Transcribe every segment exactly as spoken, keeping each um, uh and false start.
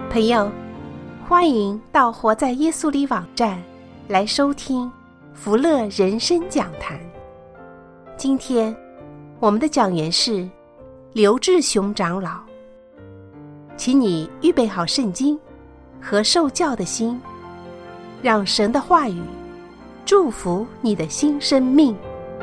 朋友，欢迎到活在耶稣里网站来收听福乐人生讲坛。今天我们的讲员是刘志雄长老，请你预备好圣经和受教的心，让神的话语祝福你的新生命。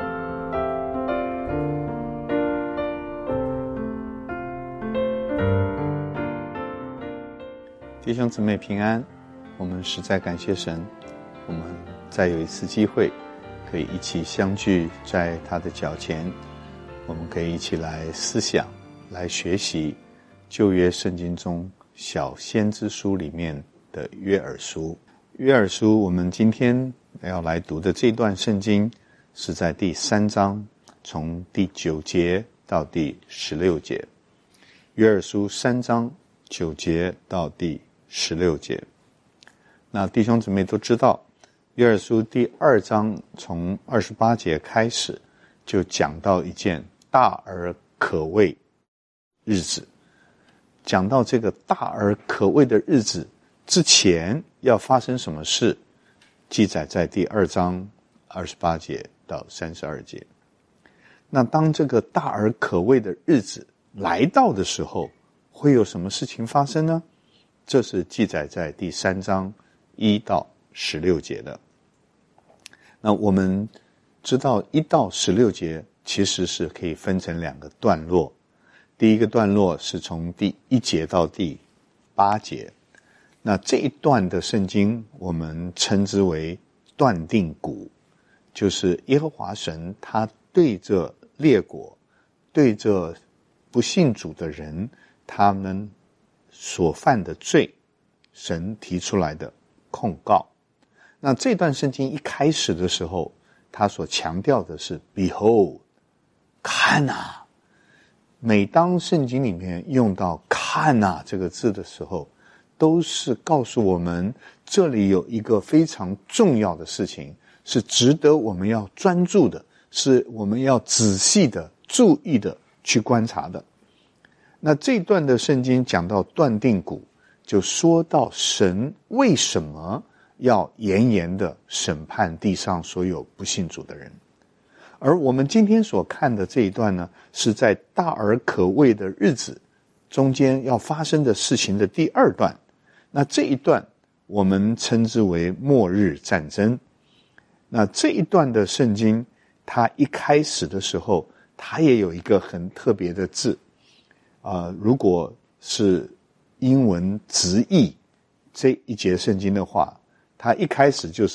弟兄姊妹平安，我们实在感谢神，我们再有一次机会可以一起相聚在他的脚前，我们可以一起来思想，来学习旧约圣经中小先知书里面的约珥书。约珥书我们今天要来读的这段圣经是在第三章，从第九节到第十六节。约珥书三章九节到第十六节。那弟兄姊妹都知道，约珥书第二章从二十八节开始，就讲到一件大而可畏日子。讲到这个大而可畏的日子之前要发生什么事，记载在第二章二十八节到三十二节。那当这个大而可畏的日子来到的时候，会有什么事情发生呢？这是记载在第三章一到十六节的。那我们知道一到十六节其实是可以分成两个段落，第一个段落是从第一节到第八节。那这一段的圣经我们称之为断定谷，就是耶和华神他对着列国，对着不信主的人，他们所犯的罪，神提出来的控告。那这段圣经一开始的时候，他所强调的是 Behold， 看啊。每当圣经里面用到看啊这个字的时候，都是告诉我们这里有一个非常重要的事情，是值得我们要专注的，是我们要仔细的注意的去观察的。那这段的圣经讲到断定谷，就说到神为什么要严严的审判地上所有不信主的人。而我们今天所看的这一段呢，是在大而可畏的日子中间要发生的事情的第二段。那这一段我们称之为末日战争。那这一段的圣经，它一开始的时候，它也有一个很特别的字。呃，如果是英文直译这一节圣经的话，它一开始就是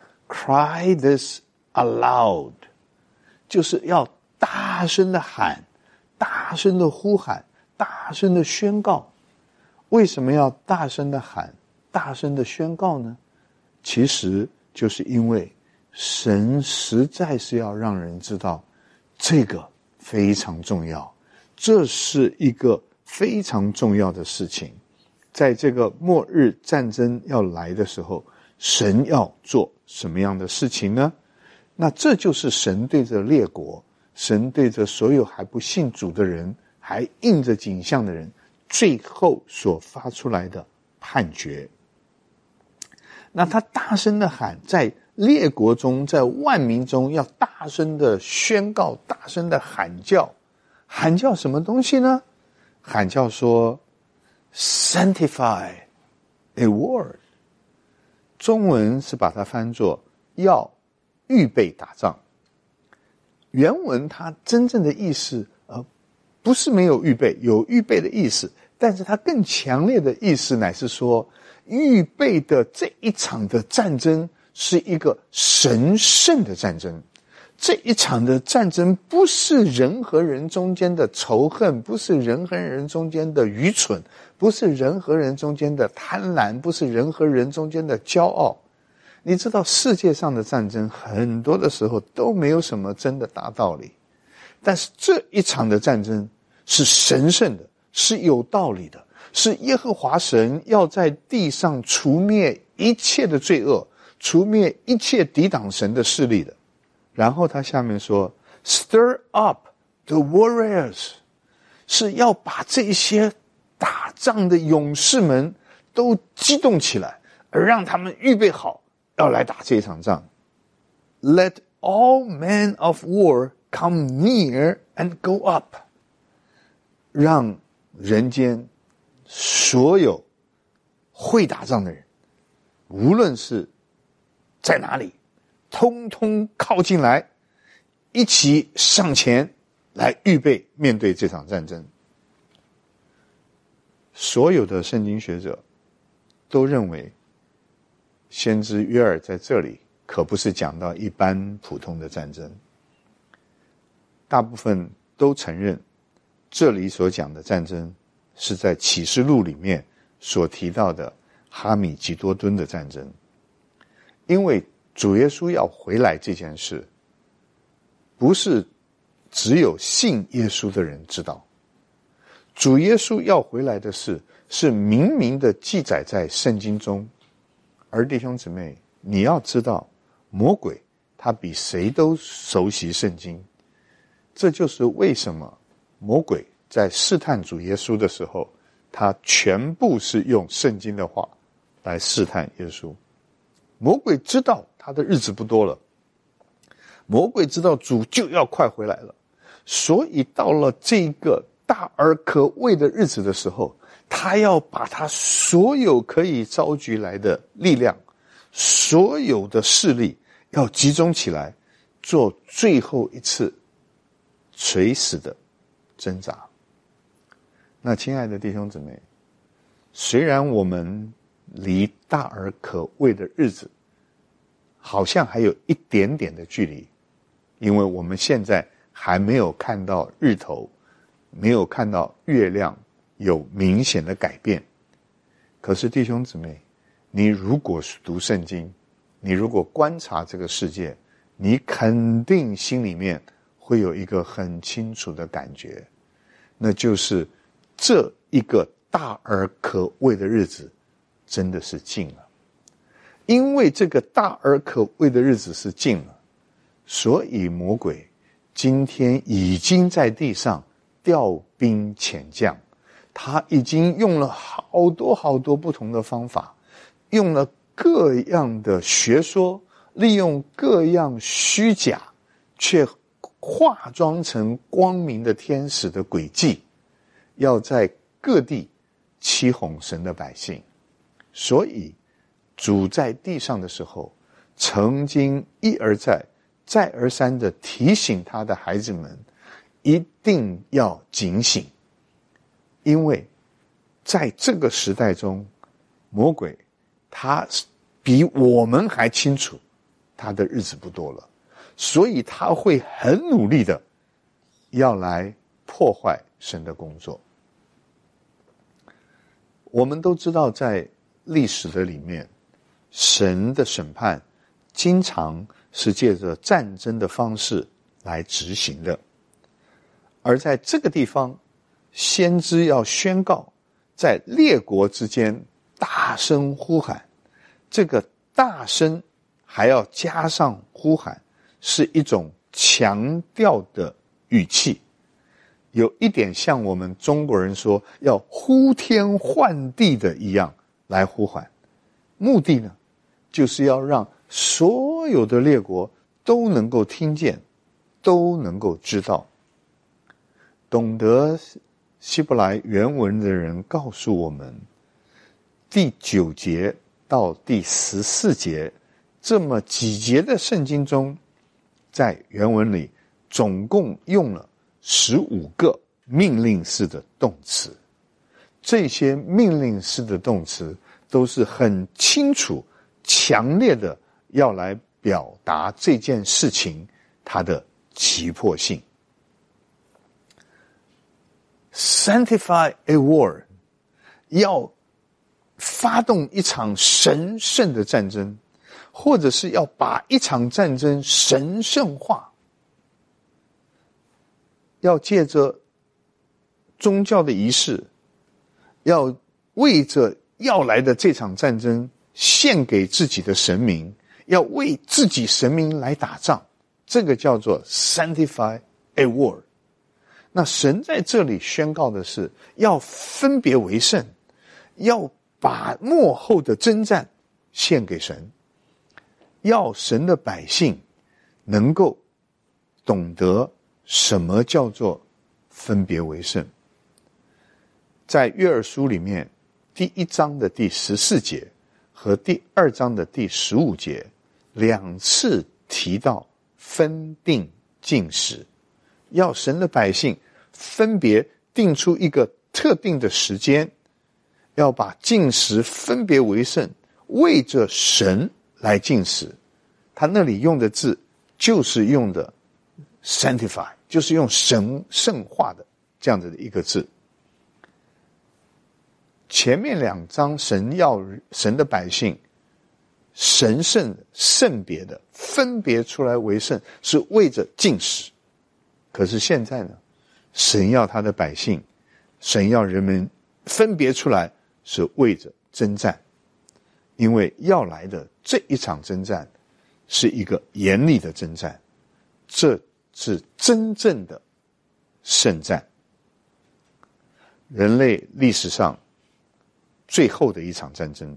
cry this aloud， 就是要大声的喊，大声的呼喊，大声的宣告。为什么要大声的喊，大声的宣告呢？其实就是因为神实在是要让人知道这个非常重要，这是一个非常重要的事情。在这个末日战争要来的时候，神要做什么样的事情呢？那这就是神对着列国，神对着所有还不信主的人，还印着景象的人，最后所发出来的判决。那他大声的喊，在列国中，在万民中要大声的宣告，大声的喊叫。喊叫什么东西呢？喊叫说 Sanctify a word， 中文是把它翻作要预备打仗。原文它真正的意思呃，不是没有预备，有预备的意思，但是它更强烈的意思乃是说，预备的这一场的战争是一个神圣的战争。这一场的战争不是人和人中间的仇恨，不是人和人中间的愚蠢，不是人和人中间的贪婪，不是人和人中间的骄傲。你知道世界上的战争很多的时候都没有什么真的大道理，但是这一场的战争是神圣的，是有道理的，是耶和华神要在地上除灭一切的罪恶，除灭一切抵挡神的势力的。然后他下面说 Stir up the warriors， 是要把这些打仗的勇士们都激动起来，而让他们预备好要来打这场仗。Let all men of war come near and go up. 让人间所有会打仗的人，无论是在哪里，通通靠近来，一起上前来预备面对这场战争。所有的圣经学者都认为，先知约珥在这里可不是讲到一般普通的战争，大部分都承认这里所讲的战争是在启示录里面所提到的哈米吉多敦的战争。因为主耶稣要回来这件事，不是只有信耶稣的人知道，主耶稣要回来的事是明明的记载在圣经中。而弟兄姊妹，你要知道，魔鬼他比谁都熟悉圣经，这就是为什么魔鬼在试探主耶稣的时候，他全部是用圣经的话来试探耶稣。魔鬼知道他的日子不多了，魔鬼知道主就要快回来了，所以到了这个大而可畏的日子的时候，他要把他所有可以召集来的力量，所有的势力要集中起来，做最后一次垂死的挣扎。那亲爱的弟兄姊妹，虽然我们离大而可畏的日子好像还有一点点的距离，因为我们现在还没有看到日头，没有看到月亮有明显的改变。可是弟兄姊妹，你如果读圣经，你如果观察这个世界，你肯定心里面会有一个很清楚的感觉，那就是这一个大而可畏的日子真的是近了。因为这个大而可畏的日子是近了，所以魔鬼今天已经在地上调兵遣将，他已经用了好多好多不同的方法，用了各样的学说，利用各样虚假却化妆成光明的天使的诡计，要在各地欺哄神的百姓。所以主在地上的时候，曾经一而再再而三地提醒他的孩子们，一定要警醒。因为在这个时代中，魔鬼他比我们还清楚他的日子不多了，所以他会很努力的要来破坏神的工作。我们都知道，在历史的里面，神的审判经常是借着战争的方式来执行的。而在这个地方，先知要宣告，在列国之间大声呼喊，这个大声还要加上呼喊，是一种强调的语气，有一点像我们中国人说要呼天唤地的一样来呼唤。目的呢，就是要让所有的列国都能够听见，都能够知道。懂得希伯来原文的人告诉我们，第九节到第十四节这么几节的圣经中，在原文里总共用了十五个命令式的动词。这些命令式的动词都是很清楚强烈的要来表达这件事情它的急迫性。Sanctify a war， 要发动一场神圣的战争，或者是要把一场战争神圣化，要借着宗教的仪式，要为着要来的这场战争献给自己的神明，要为自己神明来打仗，这个叫做 Sanctify a war。 那神在这里宣告的是要分别为圣，要把末后的征战献给神，要神的百姓能够懂得什么叫做分别为圣。在约珥书里面第一章的第十四节和第二章的第十五节两次提到分定禁食，要神的百姓分别定出一个特定的时间，要把禁食分别为圣，为着神来禁食。他那里用的字就是用的 sanctify， 就是用神圣化的这样子的一个字。前面两章神要神的百姓神圣圣别的分别出来为圣，是为着禁食。可是现在呢，神要他的百姓，神要人们分别出来，是为着征战。因为要来的这一场征战是一个严厉的征战，这是真正的圣战，人类历史上最后的一场战争。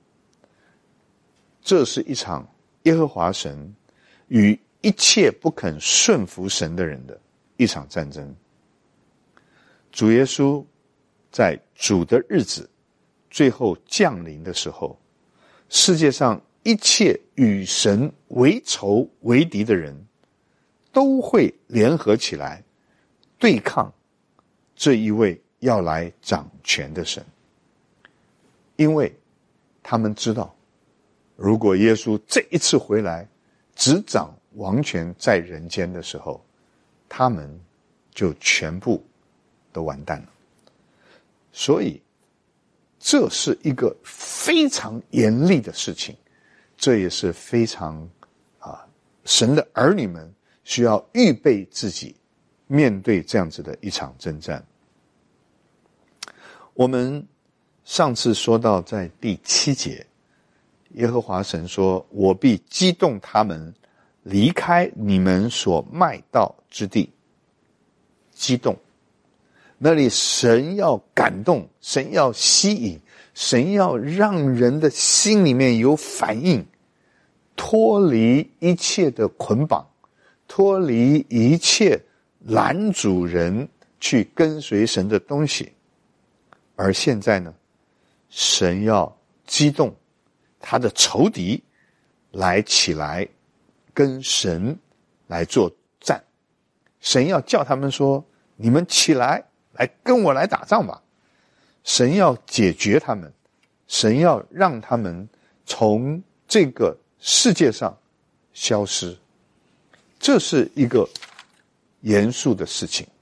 这是一场耶和华神与一切不肯顺服神的人的一场战争。主耶稣在主的日子最后降临的时候，世界上一切与神为仇为敌的人都会联合起来对抗这一位要来掌权的神。因为他们知道，如果耶稣这一次回来执掌王权在人间的时候，他们就全部都完蛋了。所以这是一个非常严厉的事情，这也是非常啊，神的儿女们需要预备自己面对这样子的一场征战。我们上次说到在第七节，耶和华神说，我必激动他们离开你们所卖到之地。激动，那里神要感动，神要吸引，神要让人的心里面有反应，脱离一切的捆绑，脱离一切拦阻人去跟随神的东西。而现在呢，神要激动他的仇敌来起来跟神来作战。神要叫他们说，你们起来，来跟我来打仗吧。神要解决他们，神要让他们从这个世界上消失。这是一个严肃的事情。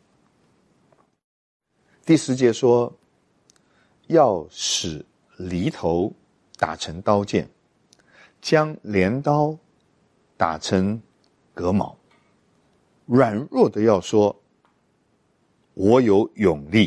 第十节说，要使犁头打成刀剑，将镰刀打成革矛。软弱的要说，我有勇力。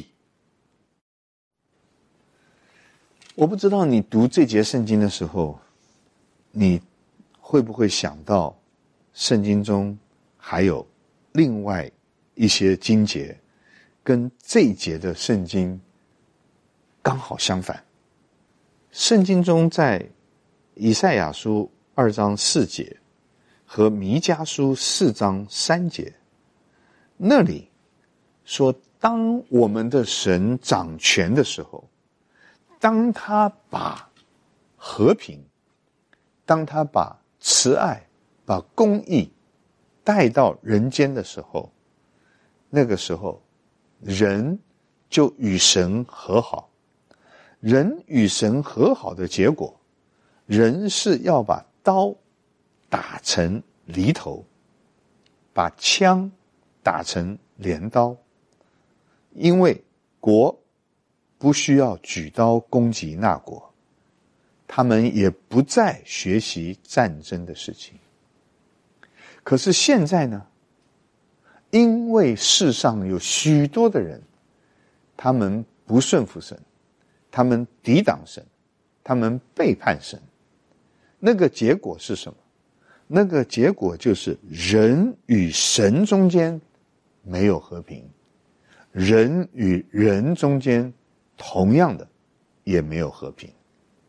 我不知道你读这节圣经的时候，你会不会想到圣经中还有另外一些经节跟这一节的圣经刚好相反。圣经中在以赛亚书二章四节和弥迦书四章三节，那里说，当我们的神掌权的时候，当他把和平，当他把慈爱，把公义带到人间的时候，那个时候人就与神和好。人与神和好的结果，人是要把刀打成犁头，把枪打成镰刀。因为国不需要举刀攻击那国，他们也不再学习战争的事情。可是现在呢，因为世上有许多的人，他们不顺服神，他们抵挡神，他们背叛神，那个结果是什么？那个结果就是人与神中间没有和平，人与人中间同样的也没有和平。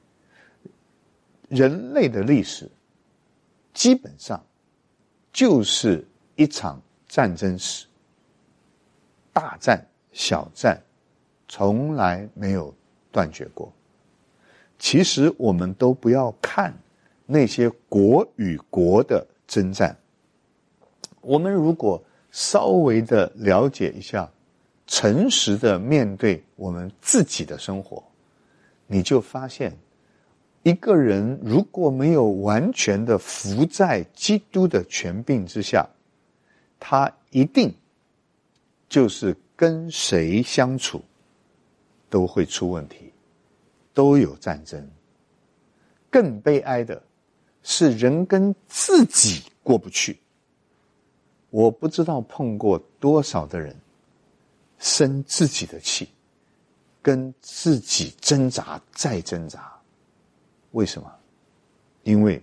人类的历史基本上就是一场战争史，大战小战从来没有断绝过。其实我们都不要看那些国与国的征战，我们如果稍微的了解一下，诚实的面对我们自己的生活，你就发现一个人如果没有完全的服在基督的权柄之下，他一定就是跟谁相处都会出问题，都有战争。更悲哀的是人跟自己过不去。我不知道碰过多少的人生自己的气，跟自己挣扎再挣扎。为什么？因为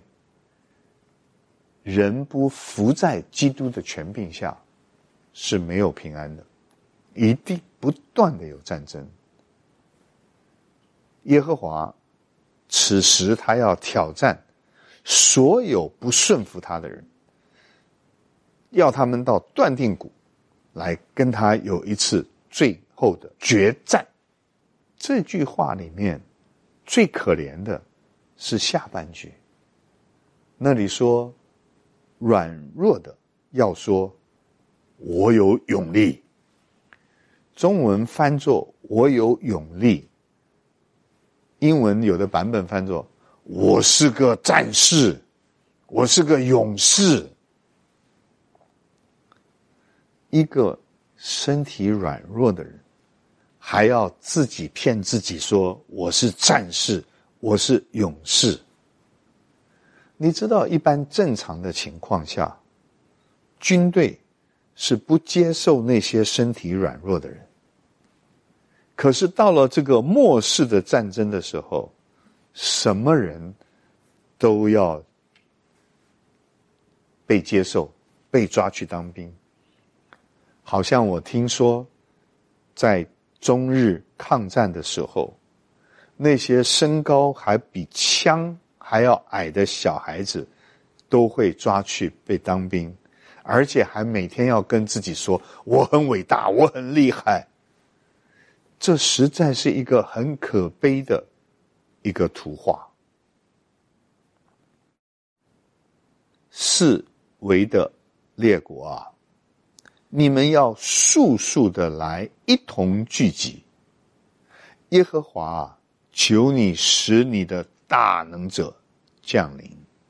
人不服在基督的权柄下是没有平安的，一定不断的有战争。耶和华此时他要挑战所有不顺服他的人，要他们到断定谷来跟他有一次最后的决战。这句话里面最可怜的是下半句，那里说软弱的要说我有勇力，中文翻作我有勇力，英文有的版本翻作我是个战士，我是个勇士。一个身体软弱的人还要自己骗自己说我是战士，我是勇士。你知道一般正常的情况下，军队是不接受那些身体软弱的人，可是到了这个末世的战争的时候，什么人都要被接受，被抓去当兵。好像我听说在中日抗战的时候，那些身高还比枪还要矮的小孩子都会抓去被当兵，而且还每天要跟自己说我很伟大，我很厉害。这实在是一个很可悲的一个图画。四围的列国啊，你们要速速的来一同聚集。耶和华啊，求你使你的大能者降临。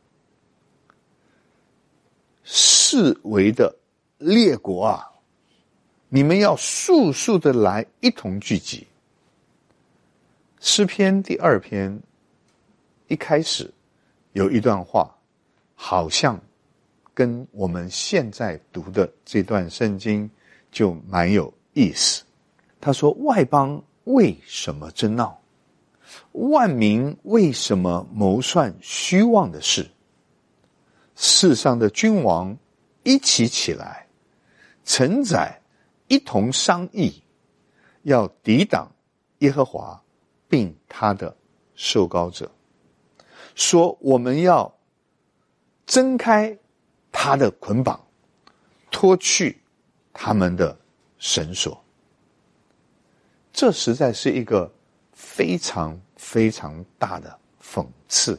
四围的列国啊，你们要速速的来一同聚集。诗篇第二篇一开始有一段话，好像跟我们现在读的这段圣经就蛮有意思。他说，外邦为什么争闹？万民为什么谋算虚妄的事？世上的君王一起起来，臣宰一同商议，要抵挡耶和华并他的受膏者，说我们要挣开他的捆绑，脱去他们的绳索。这实在是一个非常非常大的讽刺。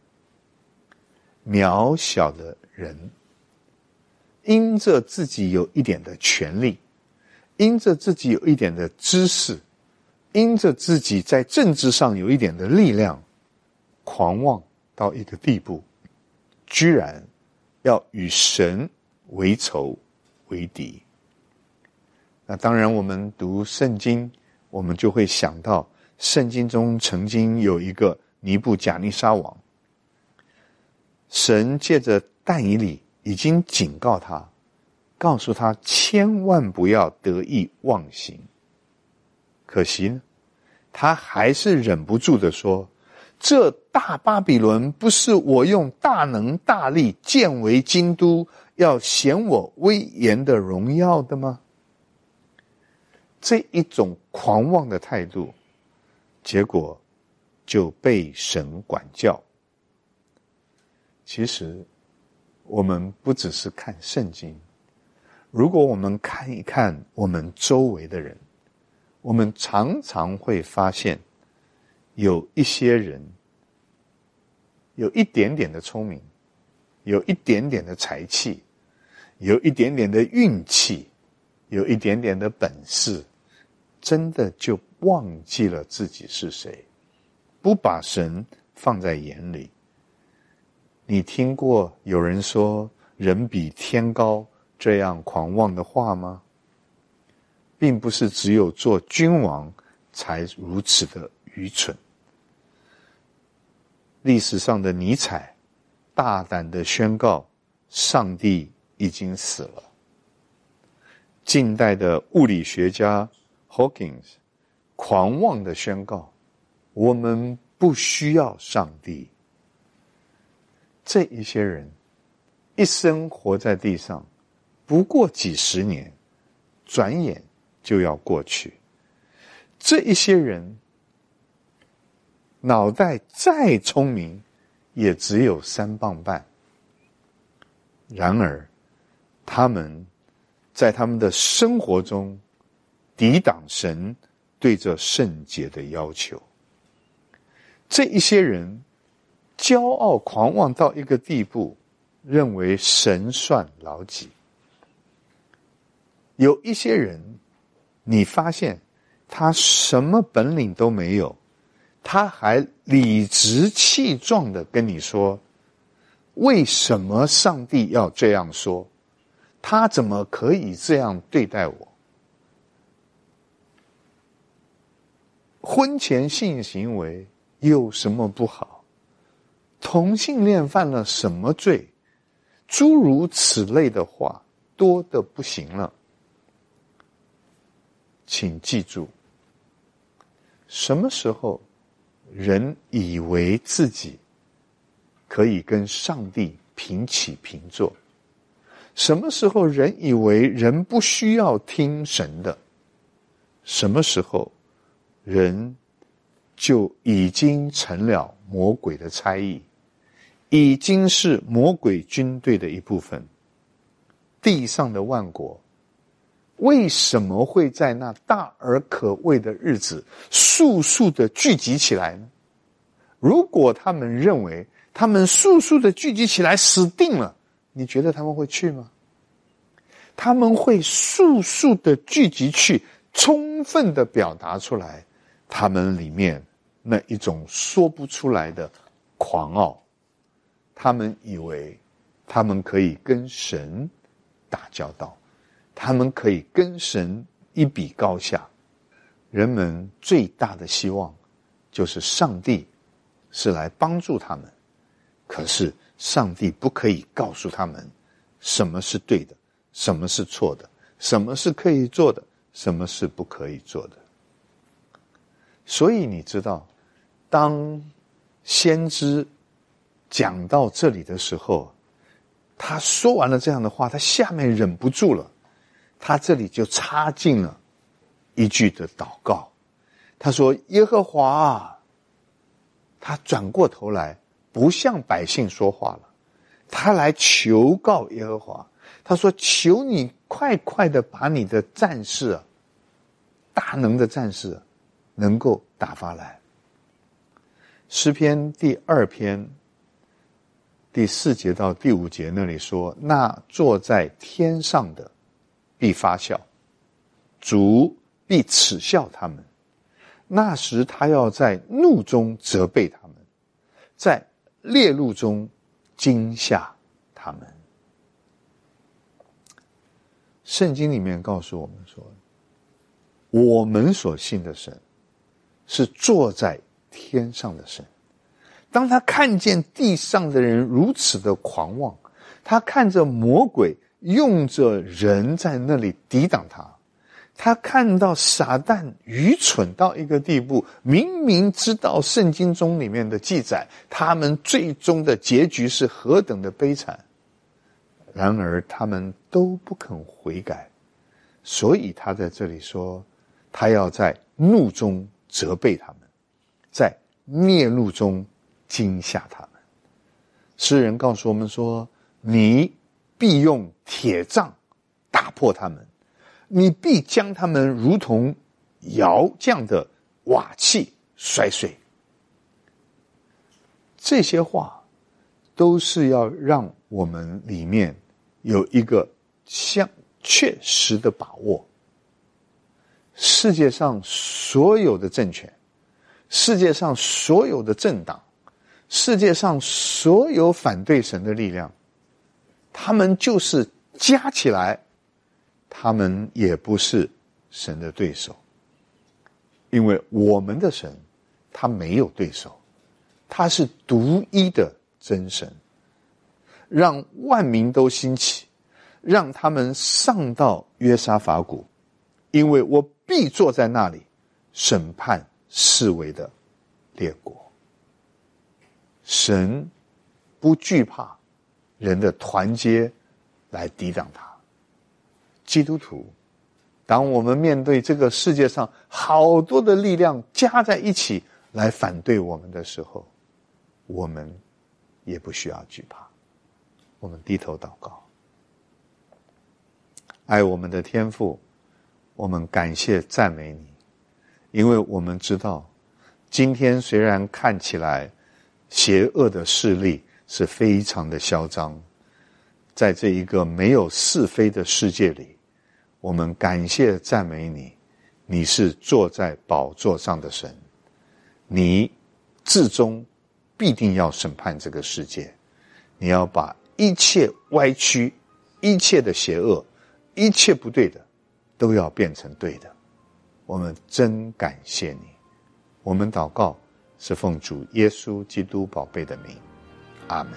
渺小的人因着自己有一点的权利，因着自己有一点的知识，因着自己在政治上有一点的力量，狂妄到一个地步，居然要与神为仇为敌。那当然我们读圣经，我们就会想到圣经中曾经有一个尼布甲尼撒王，神借着但以理已经警告他，告诉他千万不要得意忘形。可惜呢，他还是忍不住的说，这大巴比伦不是我用大能大力建为京都，要显我威严的荣耀的吗？这一种狂妄的态度，结果就被神管教。其实我们不只是看圣经，如果我们看一看我们周围的人，我们常常会发现有一些人有一点点的聪明，有一点点的才气，有一点点的运气，有一点点的本事，真的就忘记了自己是谁，不把神放在眼里。你听过有人说人比天高这样狂妄的话吗？并不是只有做君王才如此的愚蠢。历史上的尼采大胆地宣告上帝已经死了。近代的物理学家 Hawkins 狂妄地宣告我们不需要上帝。这一些人一生活在地上，不过几十年，转眼就要过去。这一些人脑袋再聪明，也只有三磅半。然而，他们在他们的生活中抵挡神对这圣洁的要求。这一些人骄傲狂妄到一个地步，认为神算老几。有一些人，你发现他什么本领都没有，他还理直气壮地跟你说，为什么上帝要这样说？他怎么可以这样对待我？婚前性行为有什么不好？同性恋犯了什么罪？诸如此类的话多得不行了。请记住，什么时候人以为自己可以跟上帝平起平坐？什么时候人以为人不需要听神的？什么时候人就已经成了魔鬼的差役，已经是魔鬼军队的一部分。地上的万国为什么会在那大而可畏的日子速速的聚集起来呢？如果他们认为他们速速的聚集起来死定了，你觉得他们会去吗？他们会速速的聚集去，充分的表达出来他们里面那一种说不出来的狂傲。他们以为他们可以跟神打交道，他们可以跟神一比高下。人们最大的希望就是上帝是来帮助他们，可是上帝不可以告诉他们什么是对的，什么是错的，什么是可以做的，什么是不可以做的。所以你知道，当先知讲到这里的时候，他说完了这样的话，他下面忍不住了，他这里就插进了一句的祷告。他说，耶和华啊，他转过头来不向百姓说话了，他来求告耶和华。他说，求你快快的把你的战士啊，大能的战士啊，能够打发来。诗篇第二篇第四节到第五节那里说，那坐在天上的必发笑，主必耻笑他们。那时他要在怒中责备他们，在烈怒中惊吓他们。圣经里面告诉我们说，我们所信的神是坐在天上的神。当他看见地上的人如此的狂妄，他看着魔鬼用着人在那里抵挡他，他看到撒旦愚蠢到一个地步，明明知道圣经中里面的记载，他们最终的结局是何等的悲惨，然而他们都不肯悔改。所以他在这里说，他要在怒中责备他们，在烈怒中惊吓他们。诗人告诉我们说，你必用铁杖打破他们，你必将他们如同窑匠的瓦器摔碎。这些话都是要让我们里面有一个相确实的把握。世界上所有的政权，世界上所有的政党，世界上所有反对神的力量，他们就是加起来，他们也不是神的对手。因为我们的神，他没有对手，他是独一的真神，让万民都兴起，让他们上到约沙法谷，因为我必坐在那里审判四围的列国。神不惧怕人的团结来抵挡他。基督徒，当我们面对这个世界上好多的力量加在一起来反对我们的时候，我们也不需要惧怕。我们低头祷告。爱我们的天父，我们感谢赞美你，因为我们知道，今天虽然看起来邪恶的势力是非常的嚣张，在这一个没有是非的世界里，我们感谢赞美你，你是坐在宝座上的神，你至终必定要审判这个世界，你要把一切歪曲，一切的邪恶，一切不对的都要变成对的。我们真感谢你。我们祷告是奉主耶稣基督宝贝的名，阿们。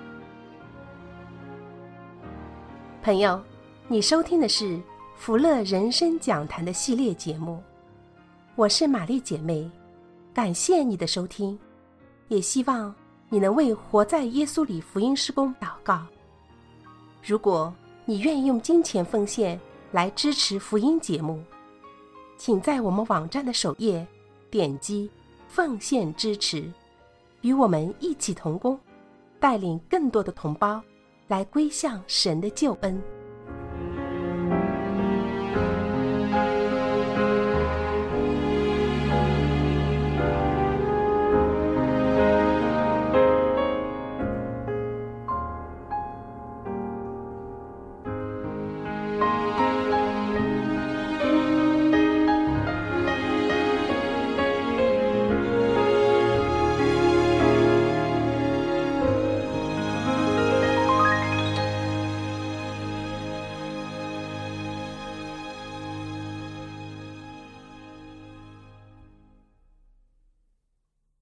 朋友，你收听的是福乐人生讲坛的系列节目，我是玛丽姐妹，感谢你的收听，也希望你能为活在耶稣里福音事工祷告。如果你愿意用金钱奉献来支持福音节目，请在我们网站的首页点击奉献支持，与我们一起同工，带领更多的同胞来归向神的救恩。